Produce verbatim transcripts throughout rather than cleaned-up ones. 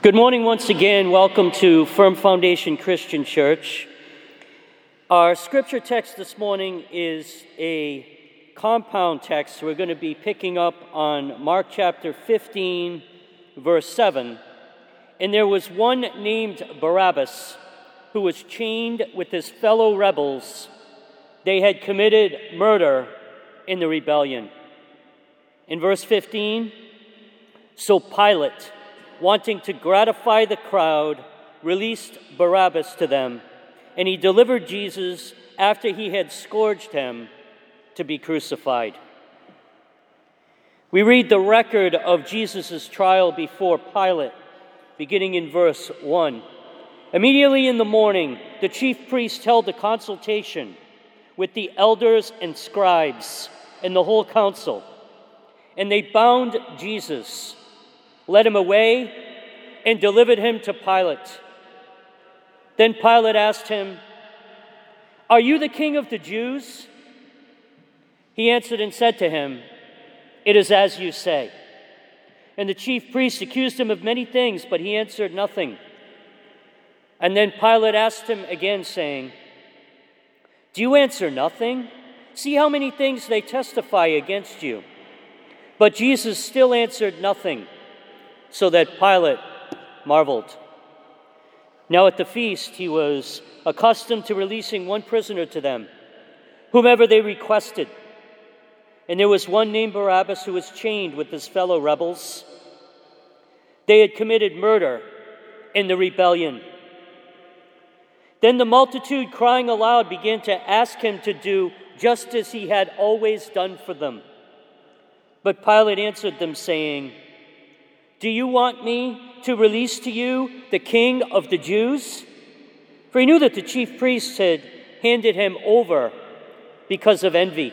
Good morning once again. Welcome to Firm Foundation Christian Church. Our scripture text this morning is a compound text. We're going to be picking up on Mark chapter fifteen, verse seven. And there was one named Barabbas who was chained with his fellow rebels. They had committed murder in the rebellion. In verse fifteen, so Pilate, wanting to gratify the crowd, released Barabbas to them, and he delivered Jesus after he had scourged him to be crucified. We read the record of Jesus' trial before Pilate, beginning in verse one. Immediately in the morning, the chief priest held a consultation with the elders and scribes and the whole council, and they bound Jesus, led him away, and delivered him to Pilate. Then Pilate asked him, "Are you the king of the Jews?" He answered and said to him, "It is as you say." And the chief priests accused him of many things, but he answered nothing. And then Pilate asked him again, saying, "Do you answer nothing? See how many things they testify against you." But Jesus still answered nothing, so that Pilate marveled. Now at the feast he was accustomed to releasing one prisoner to them, whomever they requested. And there was one named Barabbas who was chained with his fellow rebels. They had committed murder in the rebellion. Then the multitude, crying aloud, began to ask him to do just as he had always done for them. But Pilate answered them, saying, "Do you want me to release to you the king of the Jews?" For he knew that the chief priests had handed him over because of envy.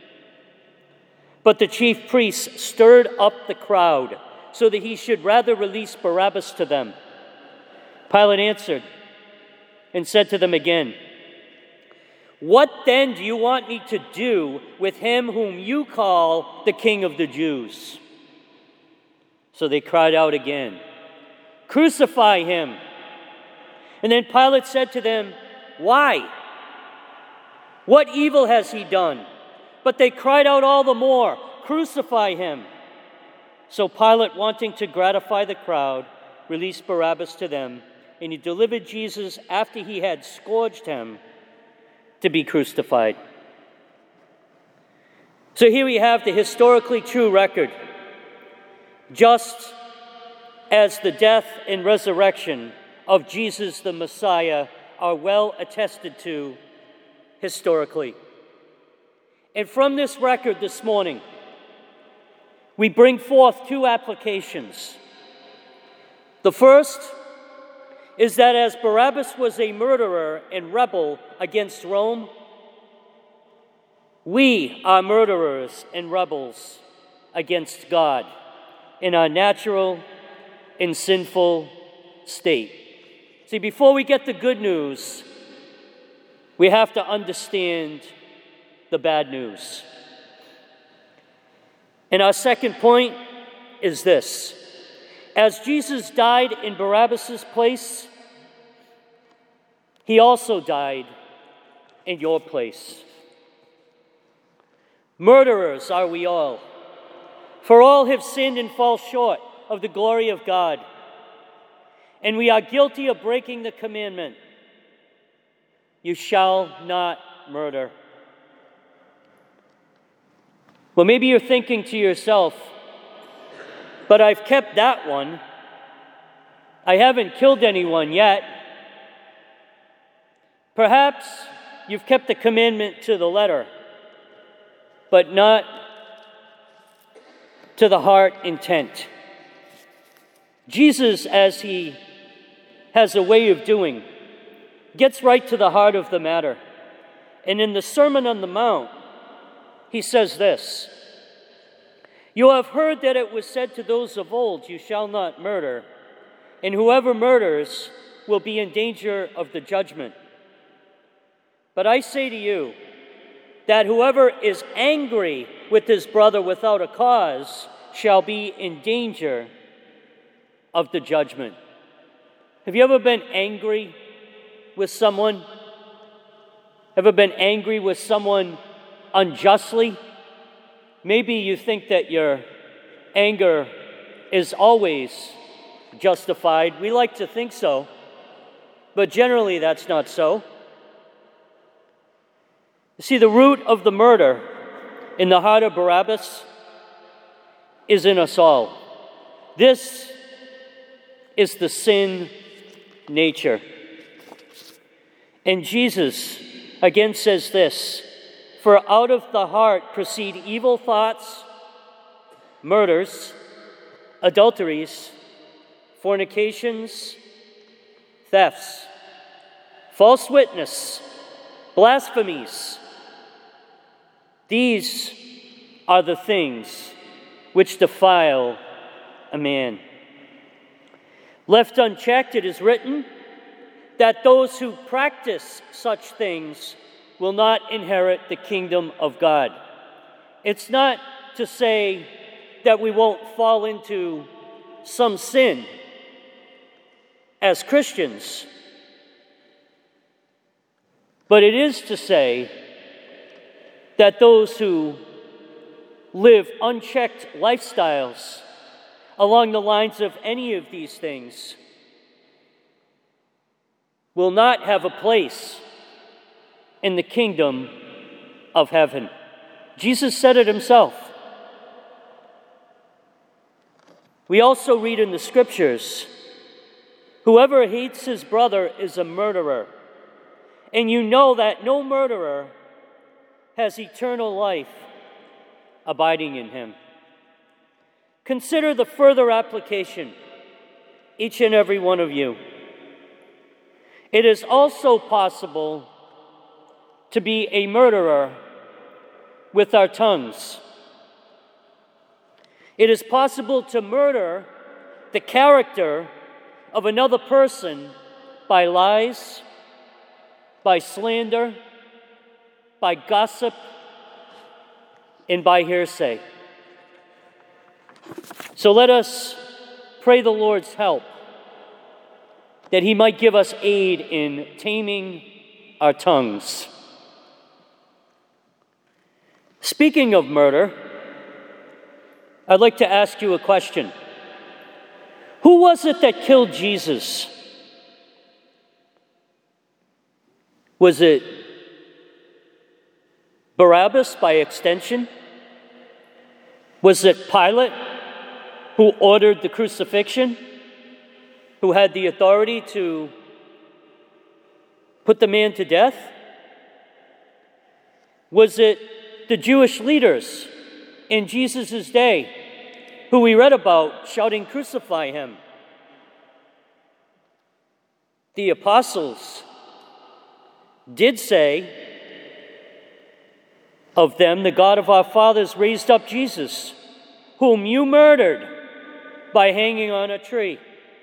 But the chief priests stirred up the crowd so that he should rather release Barabbas to them. Pilate answered and said to them again, "What then do you want me to do with him whom you call the king of the Jews?" So they cried out again, "Crucify him!" And then Pilate said to them, "Why? What evil has he done?" But they cried out all the more, "Crucify him!" So Pilate, wanting to gratify the crowd, released Barabbas to them, and he delivered Jesus after he had scourged him to be crucified. So here we have the historically true record. Just as the death and resurrection of Jesus the Messiah are well attested to historically. And from this record this morning, we bring forth two applications. The first is that as Barabbas was a murderer and rebel against Rome, we are murderers and rebels against God in our natural and sinful state. See, before we get the good news, we have to understand the bad news. And our second point is this. As Jesus died in Barabbas' place, he also died in your place. Murderers are we all. For all have sinned and fall short of the glory of God. And we are guilty of breaking the commandment, "You shall not murder." Well, maybe you're thinking to yourself, "But I've kept that one. I haven't killed anyone yet." Perhaps you've kept the commandment to the letter, but not to the heart intent. Jesus, as he has a way of doing, gets right to the heart of the matter. And in the Sermon on the Mount, he says this, "You have heard that it was said to those of old, 'You shall not murder,' and whoever murders will be in danger of the judgment. But I say to you that whoever is angry with his brother without a cause shall be in danger of the judgment." Have you ever been angry with someone? Ever been angry with someone unjustly? Maybe you think that your anger is always justified. We like to think so, but generally that's not so. You see, the root of the murder in the heart of Barabbas is in us all. This is the sin nature. And Jesus again says this, "For out of the heart proceed evil thoughts, murders, adulteries, fornications, thefts, false witness, blasphemies. These are the things which defile a man." Left unchecked, it is written that those who practice such things will not inherit the kingdom of God. It's not to say that we won't fall into some sin as Christians, but it is to say that those who live unchecked lifestyles along the lines of any of these things will not have a place in the kingdom of heaven. Jesus said it himself. We also read in the scriptures, "Whoever hates his brother is a murderer, and you know that no murderer has eternal life abiding in him." Consider the further application, each and every one of you. It is also possible to be a murderer with our tongues. It is possible to murder the character of another person by lies, by slander, by gossip, and by hearsay. So let us pray the Lord's help, that he might give us aid in taming our tongues. Speaking of murder, I'd like to ask you a question. Who was it that killed Jesus? Was it Barabbas by extension? Was it Pilate, who ordered the crucifixion, who had the authority to put the man to death? Was it the Jewish leaders in Jesus' day, who we read about shouting, "Crucify him"? The apostles did say of them, "The God of our fathers raised up Jesus, whom you murdered by hanging on a tree."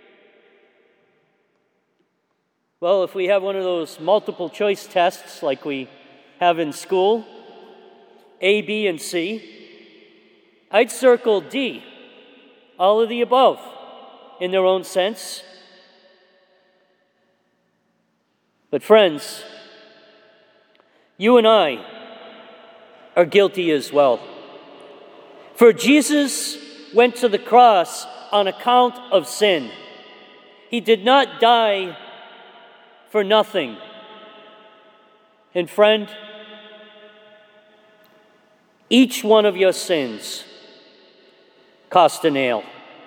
Well, if we have one of those multiple choice tests like we have in school, A, B, and C, I'd circle D, all of the above, in their own sense. But friends, you and I are guilty as well. For Jesus went to the cross on account of sin. He did not die for nothing. And friend, each one of your sins cost a nail.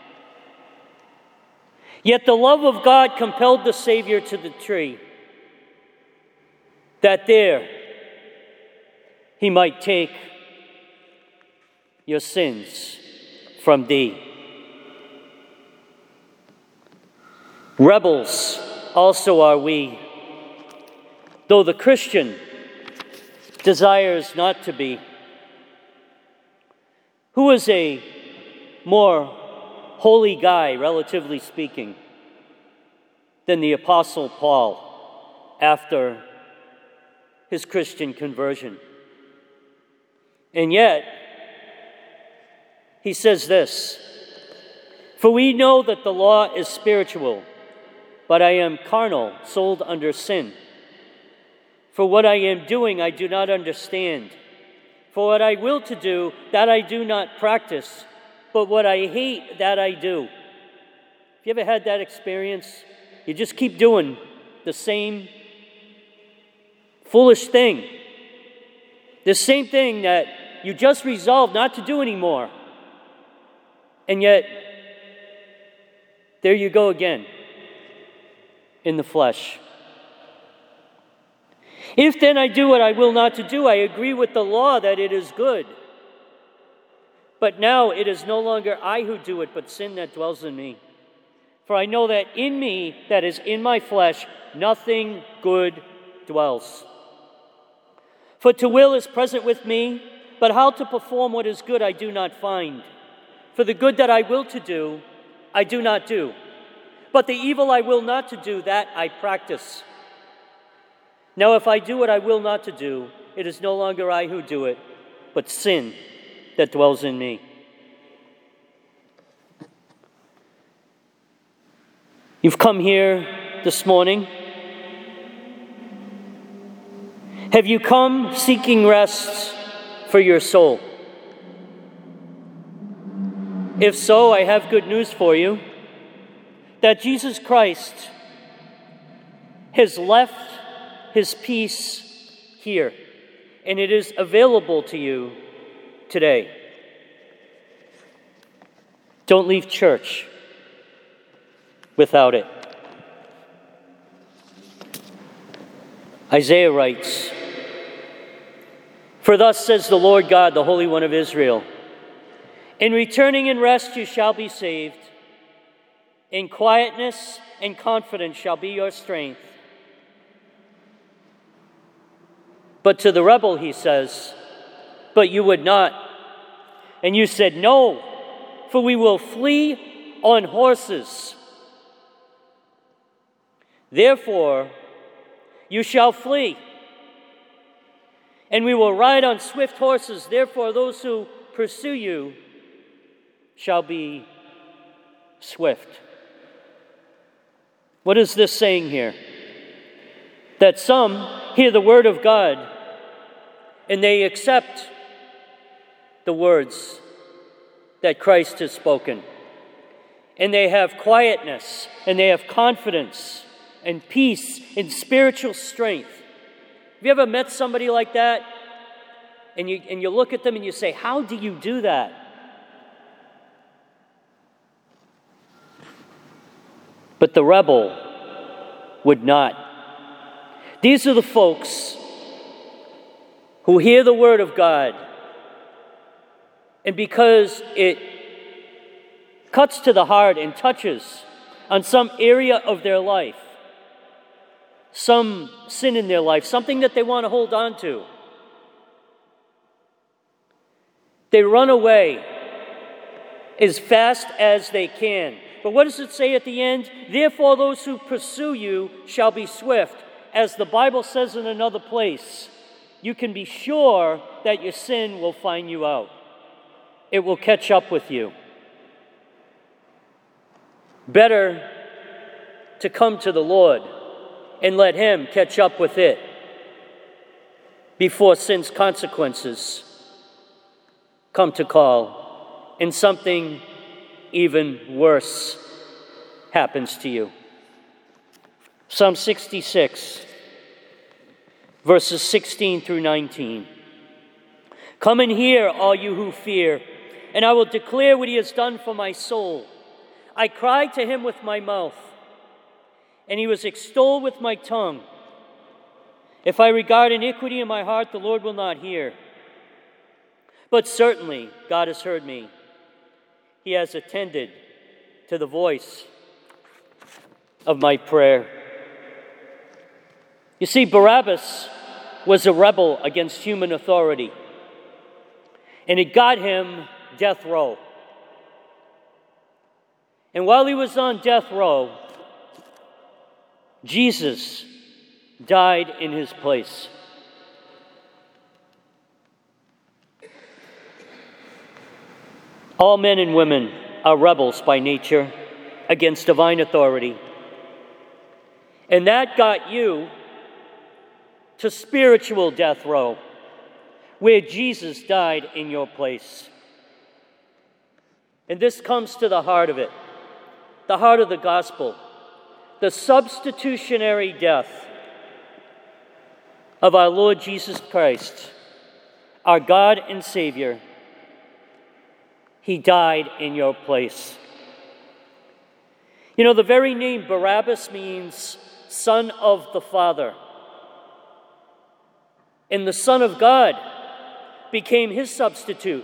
Yet the love of God compelled the Savior to the tree, that there he might take your sins from thee. Rebels also are we, though the Christian desires not to be. Who is a more holy guy, relatively speaking, than the Apostle Paul after his Christian conversion? And yet, he says this, "For we know that the law is spiritual, but I am carnal, sold under sin. For what I am doing, I do not understand. For what I will to do, that I do not practice, but what I hate, that I do. Have you ever had that experience? You just keep doing the same foolish thing. The same thing that you just resolved not to do anymore. And yet, there you go again, in the flesh. If then I do what I will not to do, I agree with the law that it is good. But now it is no longer I who do it, but sin that dwells in me. For I know that in me, that is in my flesh, nothing good dwells. For to will is present with me, but how to perform what is good I do not find. For the good that I will to do, I do not do. But the evil I will not to do, that I practice. Now if I do what I will not to do, it is no longer I who do it, but sin that dwells in me. You've come here this morning. Have you come seeking rest for your soul? If so, I have good news for you, that Jesus Christ has left his peace here, and it is available to you today. Don't leave church without it. Isaiah writes, "For thus says the Lord God, the Holy One of Israel, in returning and rest you shall be saved. In quietness and confidence shall be your strength." But to the rebel he says, "But you would not. And you said, 'No, for we will flee on horses.' Therefore, you shall flee, and we will ride on swift horses. Therefore, those who pursue you shall be swift." What is this saying here? That some hear the word of God and they accept the words that Christ has spoken. And they have quietness, and they have confidence and peace and spiritual strength. Have you ever met somebody like that? And you, and you look at them and you say, "How do you do that?" But the rebel would not. These are the folks who hear the word of God, and because it cuts to the heart and touches on some area of their life, some sin in their life, something that they want to hold on to, they run away as fast as they can. But what does it say at the end? "Therefore those who pursue you shall be swift." As the Bible says in another place, you can be sure that your sin will find you out. It will catch up with you. Better to come to the Lord and let him catch up with it before sin's consequences come to call and something even worse happens to you. Psalm sixty-six, verses sixteen through nineteen. "Come and hear, all you who fear, and I will declare what he has done for my soul. I cried to him with my mouth, and he was extolled with my tongue. If I regard iniquity in my heart, the Lord will not hear. But certainly God has heard me. He has attended to the voice of my prayer." You see, Barabbas was a rebel against human authority, and it got him death row. And while he was on death row, Jesus died in his place. All men and women are rebels by nature against divine authority. And that got you to spiritual death row, where Jesus died in your place. And this comes to the heart of it, the heart of the gospel, the substitutionary death of our Lord Jesus Christ, our God and Savior. He died in your place. You know, the very name Barabbas means son of the Father. And the Son of God became his substitute.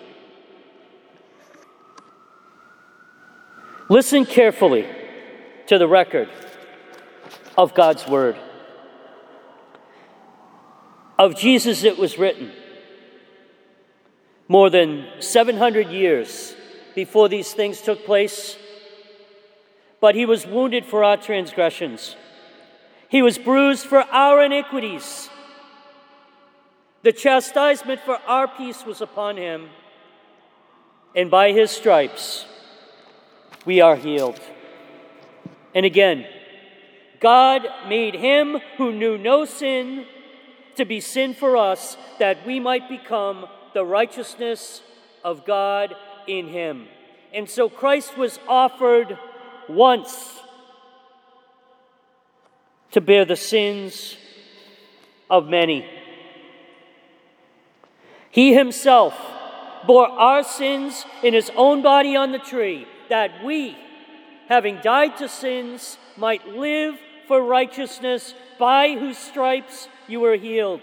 Listen carefully to the record of God's Word. Of Jesus it was written, more than seven hundred years before these things took place, but he was wounded for our transgressions. He was bruised for our iniquities. The chastisement for our peace was upon him, and by his stripes we are healed. And again, God made him who knew no sin to be sin for us, that we might become the righteousness of God in him. And so Christ was offered once to bear the sins of many. He himself bore our sins in his own body on the tree, that we, having died to sins, might live for righteousness, by whose stripes you were healed.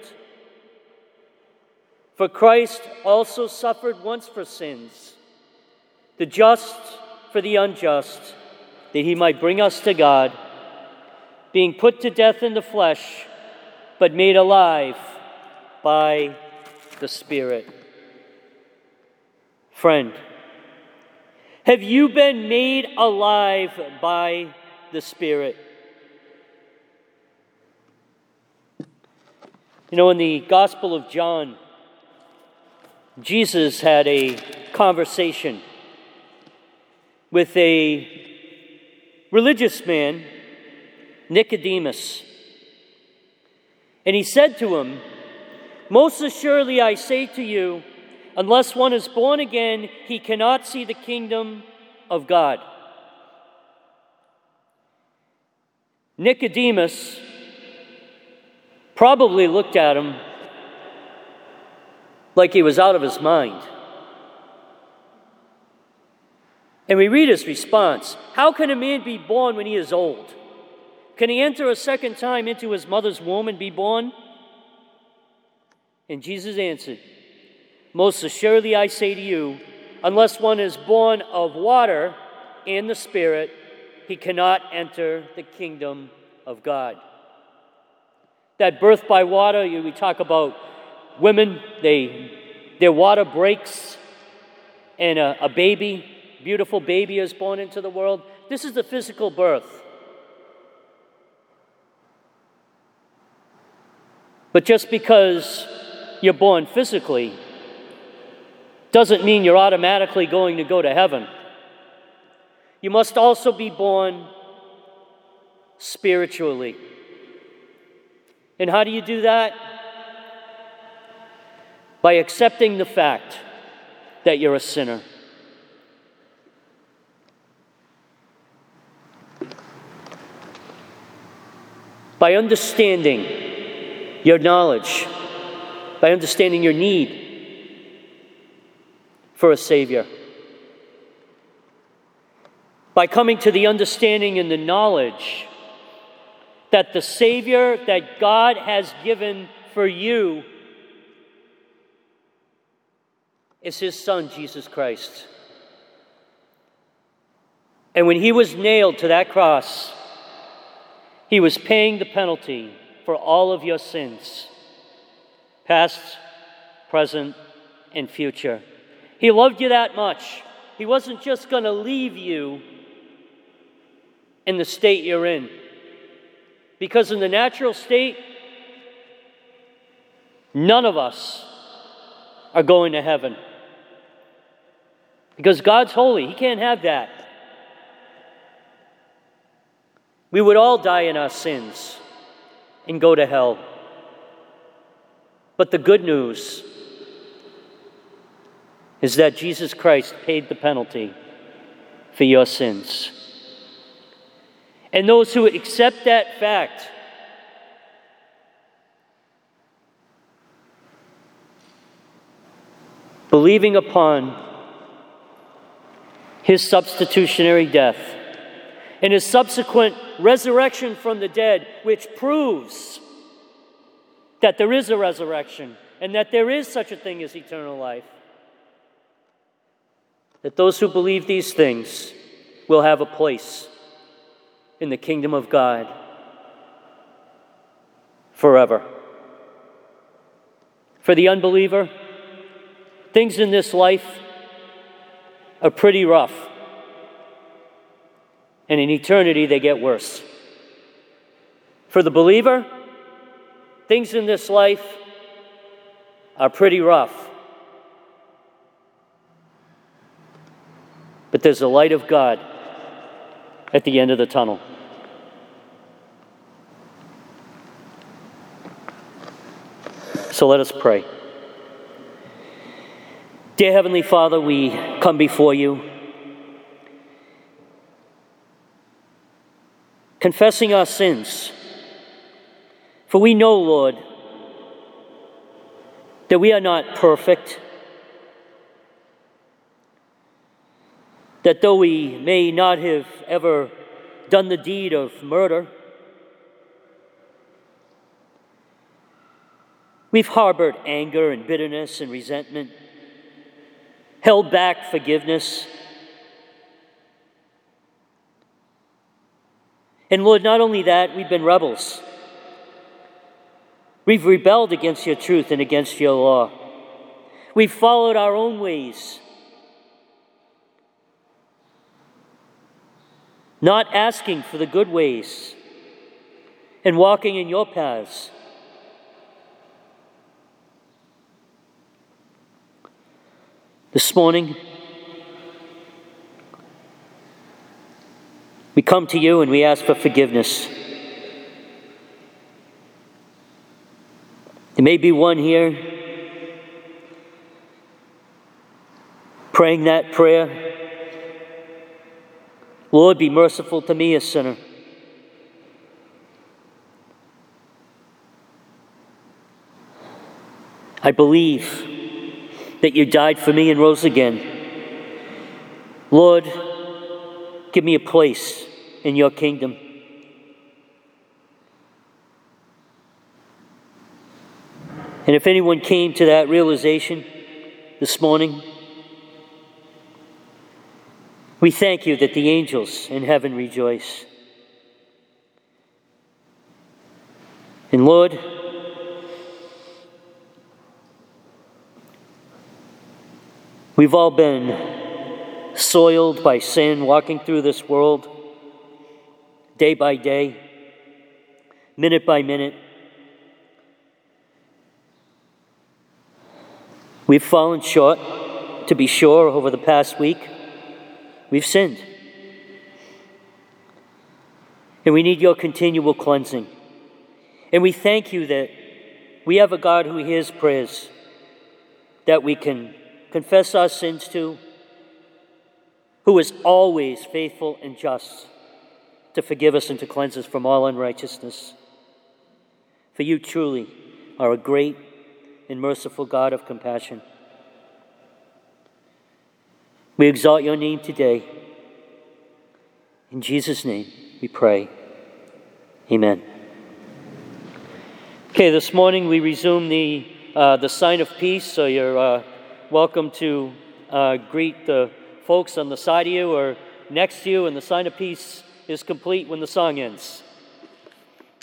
For Christ also suffered once for sins, the just for the unjust, that he might bring us to God, being put to death in the flesh, but made alive by the Spirit. Friend, have you been made alive by the Spirit? You know, in the Gospel of John, Jesus had a conversation with a religious man, Nicodemus. And he said to him, "Most assuredly I say to you, unless one is born again, he cannot see the kingdom of God." Nicodemus probably looked at him like he was out of his mind. And we read his response, "How can a man be born when he is old? Can he enter a second time into his mother's womb and be born?" And Jesus answered, "Most assuredly I say to you, unless one is born of water and the Spirit, he cannot enter the kingdom of God." That birth by water, we talk about women, they their water breaks, and a, a baby, beautiful baby is born into the world. This is the physical birth. But just because you're born physically doesn't mean you're automatically going to go to heaven. You must also be born spiritually. And how do you do that? By accepting the fact that you're a sinner. By understanding your knowledge, by understanding your need for a Savior. By coming to the understanding and the knowledge that the Savior that God has given for you is his Son, Jesus Christ. And when he was nailed to that cross, he was paying the penalty for all of your sins, past, present, and future. He loved you that much. He wasn't just going to leave you in the state you're in. Because in the natural state, none of us are going to heaven. Because God's holy. He can't have that. We would all die in our sins and go to hell. But the good news is that Jesus Christ paid the penalty for your sins. And those who accept that fact believing upon his substitutionary death and his subsequent resurrection from the dead, which proves that there is a resurrection and that there is such a thing as eternal life, that those who believe these things will have a place in the kingdom of God forever. For the unbeliever, things in this life are pretty rough. And in eternity, they get worse. For the believer, things in this life are pretty rough. But there's the light of God at the end of the tunnel. So let us pray. Dear Heavenly Father, we come before you, confessing our sins. For we know, Lord, that we are not perfect, that though we may not have ever done the deed of murder, we've harbored anger and bitterness and resentment, held back forgiveness. And Lord, not only that, we've been rebels. We've rebelled against your truth and against your law. We've followed our own ways, not asking for the good ways and walking in your paths. This morning, we come to you and we ask for forgiveness. There may be one here praying that prayer. Lord, be merciful to me, a sinner. I believe that you died for me and rose again. Lord, give me a place in your kingdom. And if anyone came to that realization this morning, we thank you that the angels in heaven rejoice. And Lord, we've all been soiled by sin, walking through this world day by day, minute by minute. We've fallen short, to be sure, over the past week. We've sinned. And we need your continual cleansing. And we thank you that we have a God who hears prayers, that we can confess our sins to, who is always faithful and just to forgive us and to cleanse us from all unrighteousness. For you truly are a great and merciful God of compassion. We exalt your name today. In Jesus' name we pray. Amen. Okay, this morning we resume the uh, the sign of peace, so you're uh, welcome to uh, greet the folks on the side of you or next to you, and the sign of peace is complete when the song ends.